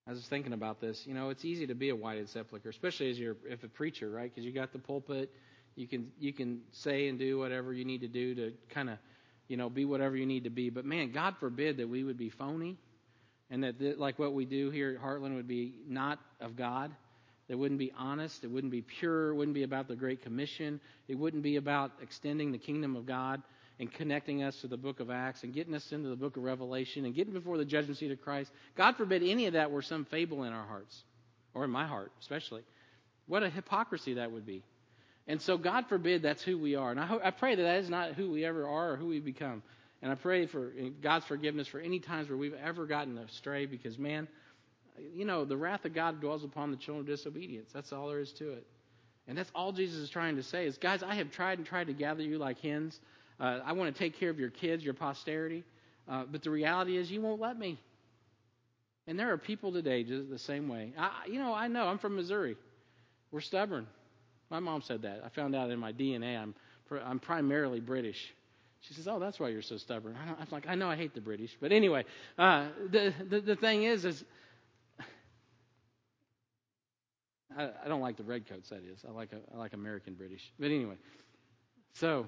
I was thinking about this. You know, it's easy to be a whited sepulcher, especially as you're if a preacher, right? Because you got the pulpit, you can you can say and do whatever you need to do to kind of, you know, be whatever you need to be. But man, God forbid that we would be phony, and that th- like what we do here at Heartland would be not of God. That wouldn't be honest. It wouldn't be pure. It wouldn't be about the Great Commission. It wouldn't be about extending the kingdom of God and connecting us to the book of Acts and getting us into the book of Revelation and getting before the judgment seat of Christ. God forbid any of that were some fable in our hearts, or in my heart especially. What a hypocrisy that would be. And so God forbid that's who we are. And I, hope, I pray that that is not who we ever are or who we become. And I pray for God's forgiveness for any times where we've ever gotten astray, because, man, you know, the wrath of God dwells upon the children of disobedience. That's all there is to it. And that's all Jesus is trying to say is, guys, I have tried and tried to gather you like hens. Uh, I want to take care of your kids, your posterity. Uh, but the reality is you won't let me. And there are people today just the same way. I, you know, I know. I'm from Missouri. We're stubborn. My mom said that. I found out in my D N A I'm I'm primarily British. She says, oh, that's why you're so stubborn. I don't, I'm like, I know I hate the British. But anyway, uh, the, the, the thing is, is I, I don't like the redcoats, that is. I like a, I like American British. But anyway, so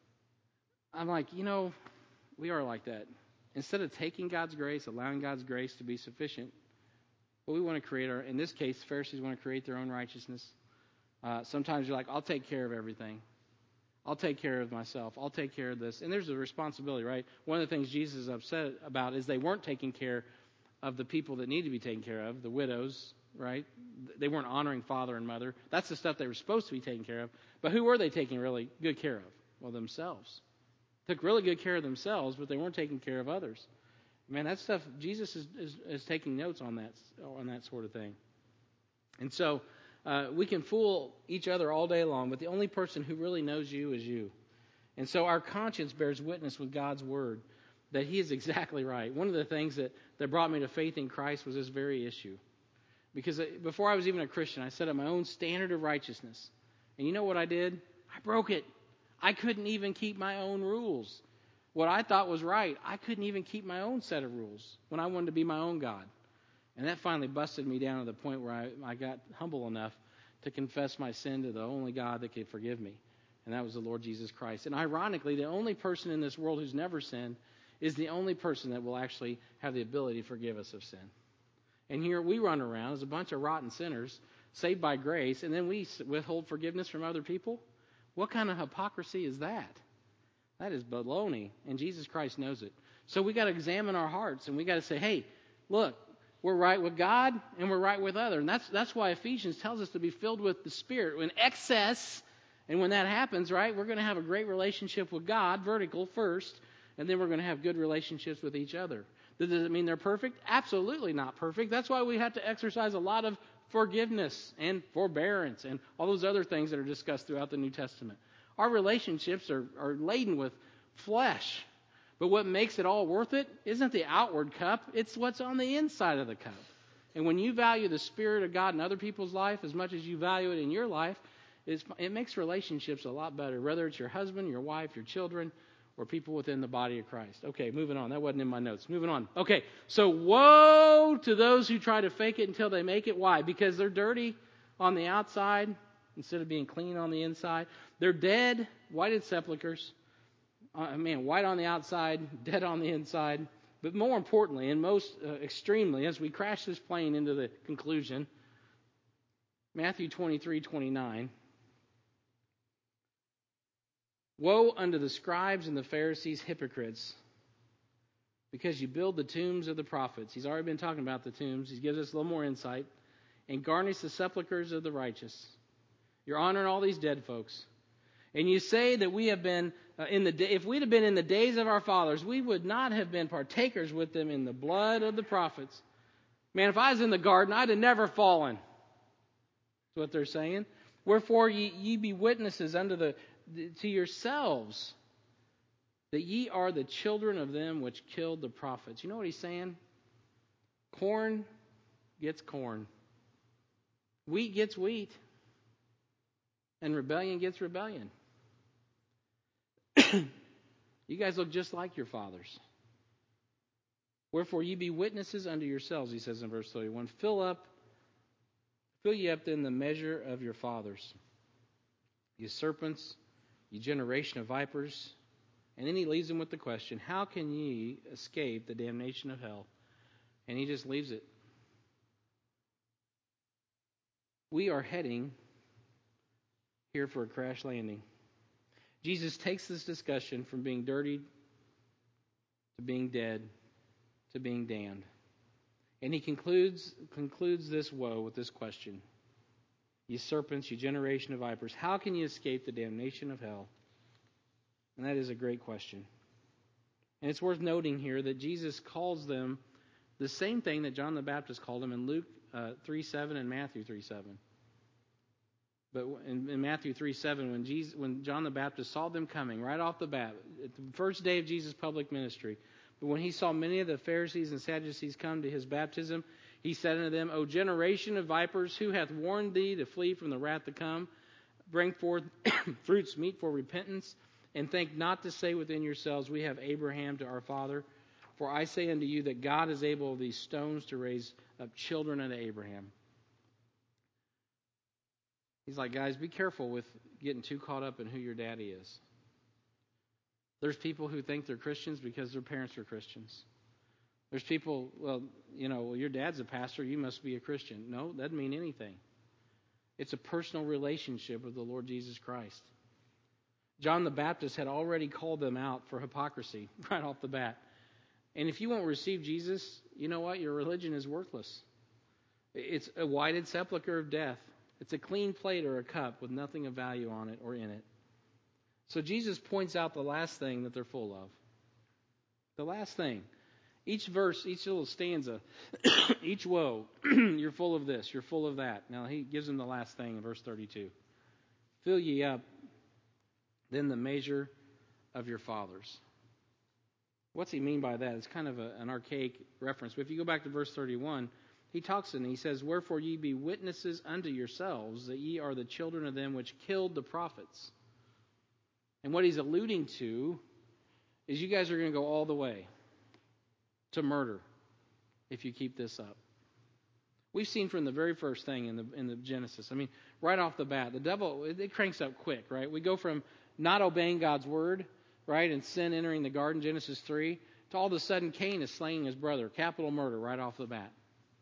I'm like, you know, we are like that. Instead of taking God's grace, allowing God's grace to be sufficient, well, we want to create our, in this case, Pharisees want to create their own righteousness. Uh, sometimes you're like, I'll take care of everything. I'll take care of myself. I'll take care of this. And there's a responsibility, right? One of the things Jesus is upset about is they weren't taking care of the people that need to be taken care of, the widows, right? They weren't honoring father and mother. That's the stuff they were supposed to be taking care of. But who were they taking really good care of? Well, themselves. Took really good care of themselves, but they weren't taking care of others. Man, that stuff, Jesus is, is, is taking notes on that, on that sort of thing. And so uh, we can fool each other all day long, but the only person who really knows you is you. And so our conscience bears witness with God's word that he is exactly right. One of the things that, that brought me to faith in Christ was this very issue. Because before I was even a Christian, I set up my own standard of righteousness. And you know what I did? I broke it. I couldn't even keep my own rules. What I thought was right, I couldn't even keep my own set of rules when I wanted to be my own God. And that finally busted me down to the point where I, I got humble enough to confess my sin to the only God that could forgive me. And that was the Lord Jesus Christ. And ironically, the only person in this world who's never sinned is the only person that will actually have the ability to forgive us of sin. And here we run around as a bunch of rotten sinners, saved by grace, and then we withhold forgiveness from other people? What kind of hypocrisy is that? That is baloney, and Jesus Christ knows it. So we got to examine our hearts, and we got to say, hey, look, we're right with God, and we're right with others. And that's that's why Ephesians tells us to be filled with the Spirit in excess. And when that happens, right, we're going to have a great relationship with God, vertical first, and then we're going to have good relationships with each other. Does it mean they're perfect? Absolutely not perfect. That's why we have to exercise a lot of forgiveness and forbearance and all those other things that are discussed throughout the New Testament. Our relationships are, are laden with flesh. But what makes it all worth it isn't the outward cup. It's what's on the inside of the cup. And when you value the Spirit of God in other people's life as much as you value it in your life, it's, it makes relationships a lot better, whether it's your husband, your wife, your children, or people within the body of Christ. Okay, moving on. That wasn't in my notes. Moving on. Okay, so woe to those who try to fake it until they make it. Why? Because they're dirty on the outside instead of being clean on the inside. They're dead, whited sepulchers. Uh, man, white on the outside, dead on the inside. But more importantly, and most uh, extremely, as we crash this plane into the conclusion, Matthew twenty-three twenty-nine. Woe unto the scribes and the Pharisees, hypocrites, because you build the tombs of the prophets. He's already been talking about the tombs. He gives us a little more insight. And garnish the sepulchres of the righteous. You're honoring all these dead folks. And you say that we have been, uh, in the day, if we'd have been in the days of our fathers, we would not have been partakers with them in the blood of the prophets. Man, if I was in the garden, I'd have never fallen. That's what they're saying. Wherefore ye, ye be witnesses unto the to yourselves that ye are the children of them which killed the prophets. You know what he's saying? Corn gets corn. Wheat gets wheat. And rebellion gets rebellion. You guys look just like your fathers. Wherefore ye be witnesses unto yourselves, he says in verse thirty-one. Fill up, fill ye up then the measure of your fathers, ye serpents, ye generation of vipers. And then he leaves them with the question, how can ye escape the damnation of hell? And he just leaves it. We are heading here for a crash landing. Jesus takes this discussion from being dirtied to being dead to being damned. And he concludes concludes this woe with this question. Ye serpents, ye generation of vipers, how can ye escape the damnation of hell? And that is a great question. And it's worth noting here that Jesus calls them the same thing that John the Baptist called them in Luke uh, three seven and Matthew three seven. But in, in Matthew three seven, when Jesus, when John the Baptist saw them coming right off the bat, at the first day of Jesus' public ministry, but when he saw many of the Pharisees and Sadducees come to his baptism, he said unto them, O generation of vipers, who hath warned thee to flee from the wrath to come? Bring forth fruits meet for repentance, and think not to say within yourselves, we have Abraham to our father. For I say unto you that God is able of these stones to raise up children unto Abraham. He's like, guys, be careful with getting too caught up in who your daddy is. There's people who think they're Christians because their parents are Christians. There's people, well, you know, well, your dad's a pastor, you must be a Christian. No, that doesn't mean anything. It's a personal relationship with the Lord Jesus Christ. John the Baptist had already called them out for hypocrisy right off the bat. And if you won't receive Jesus, you know what? Your religion is worthless. It's a whited sepulcher of death. It's a clean plate or a cup with nothing of value on it or in it. So Jesus points out the last thing that they're full of. The last thing. Each verse, each little stanza, each woe, you're full of this, you're full of that. Now he gives them the last thing in verse thirty-two. Fill ye up then the measure of your fathers. What's he mean by that? It's kind of a, an archaic reference. But if you go back to verse thirty-one, he talks and he says, Wherefore ye be witnesses unto yourselves that ye are the children of them which killed the prophets. And what he's alluding to is you guys are going to go all the way to murder if you keep this up. We've seen from the very first thing in the in the Genesis. I mean, right off the bat, the devil, it, it cranks up quick, right? We go from not obeying God's word, right, and sin entering the garden, Genesis three, to all of a sudden Cain is slaying his brother. Capital murder right off the bat.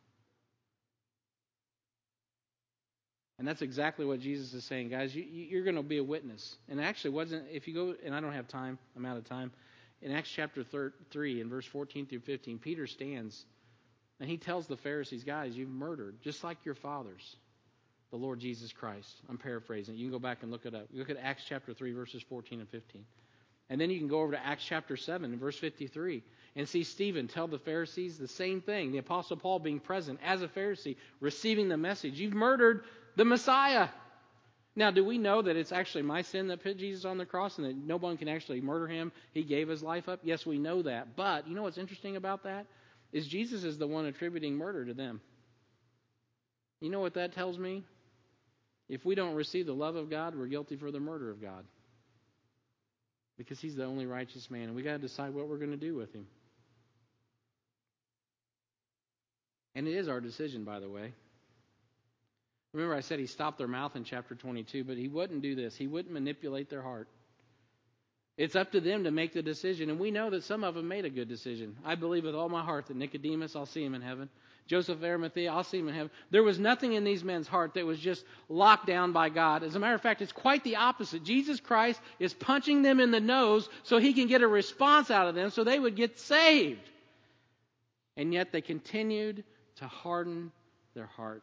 And that's exactly what Jesus is saying, guys. You, you're going to be a witness. And actually, wasn't if you go, and I don't have time, I'm out of time. In Acts chapter three, in verse fourteen through fifteen, Peter stands and he tells the Pharisees, guys, you've murdered, just like your fathers, the Lord Jesus Christ. I'm paraphrasing. You can go back and look it up. Look at Acts chapter three, verses fourteen and fifteen. And then you can go over to Acts chapter seven, and verse fifty-three, and see Stephen tell the Pharisees the same thing. The Apostle Paul being present as a Pharisee, receiving the message. You've murdered the Messiah. Now, do we know that it's actually my sin that put Jesus on the cross and that no one can actually murder him? He gave his life up. Yes, we know that. But you know what's interesting about that? Is Jesus is the one attributing murder to them. You know what that tells me? If we don't receive the love of God, we're guilty for the murder of God. Because he's the only righteous man. And we got to decide what we're going to do with him. And it is our decision, by the way. Remember I said he stopped their mouth in chapter twenty-two, but he wouldn't do this. He wouldn't manipulate their heart. It's up to them to make the decision, and we know that some of them made a good decision. I believe with all my heart that Nicodemus, I'll see him in heaven. Joseph of Arimathea, I'll see him in heaven. There was nothing in these men's heart that was just locked down by God. As a matter of fact, it's quite the opposite. Jesus Christ is punching them in the nose so he can get a response out of them so they would get saved. And yet they continued to harden their heart.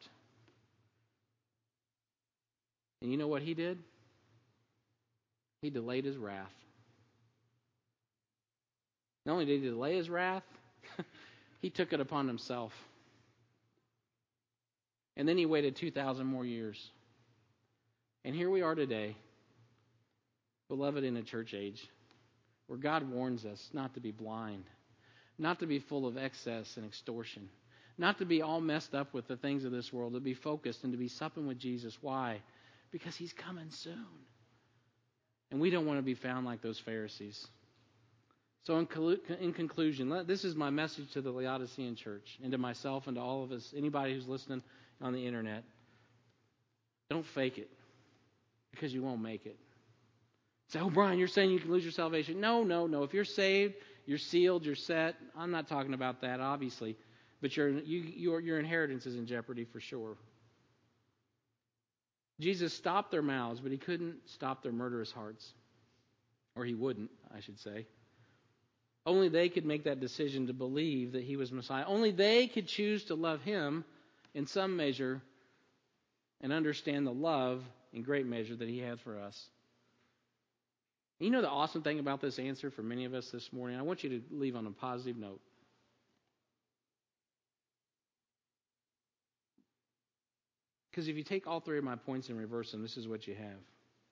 And you know what he did? He delayed his wrath. Not only did he delay his wrath, he took it upon himself. And then he waited two thousand more years. And here we are today, beloved, in a church age, where God warns us not to be blind, not to be full of excess and extortion, not to be all messed up with the things of this world, to be focused and to be supping with Jesus. Why? Because he's coming soon. And we don't want to be found like those Pharisees. So in, in conclusion, this is my message to the Laodicean church and to myself and to all of us, anybody who's listening on the internet. Don't fake it, because you won't make it. Say, oh, Brian, you're saying you can lose your salvation. No, no, no. If you're saved, you're sealed, you're set. I'm not talking about that, obviously. But your, you, your, your inheritance is in jeopardy for sure. Jesus stopped their mouths, but he couldn't stop their murderous hearts. Or he wouldn't, I should say. Only they could make that decision to believe that he was Messiah. Only they could choose to love him in some measure and understand the love in great measure that he had for us. You know the awesome thing about this answer for many of us this morning? I want you to leave on a positive note. Because if you take all three of my points and reverse them, this is what you have.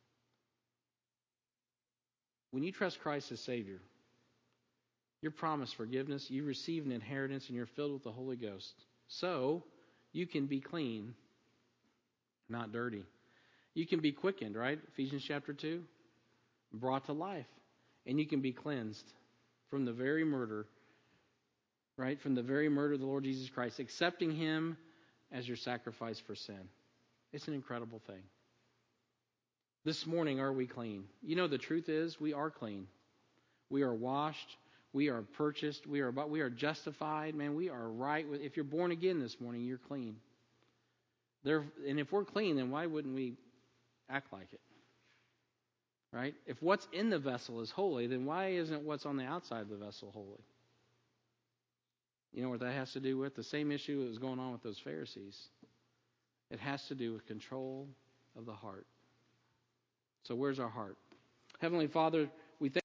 When you trust Christ as Savior, you're promised forgiveness, you receive an inheritance, and you're filled with the Holy Ghost. So, you can be clean, not dirty. You can be quickened, right? Ephesians chapter two. Brought to life. And you can be cleansed from the very murder, right? From the very murder of the Lord Jesus Christ, accepting him as your sacrifice for sin. It's an incredible thing. This morning, are we clean? You know, the truth is, we are clean. We are washed. We are purchased. We are we are justified. Man, we are right. With, if you're born again this morning, you're clean. There, and if we're clean, then why wouldn't we act like it? Right? If what's in the vessel is holy, then why isn't what's on the outside of the vessel holy? You know what that has to do with? The same issue that was going on with those Pharisees. It has to do with control of the heart. So where's our heart? Heavenly Father, we thank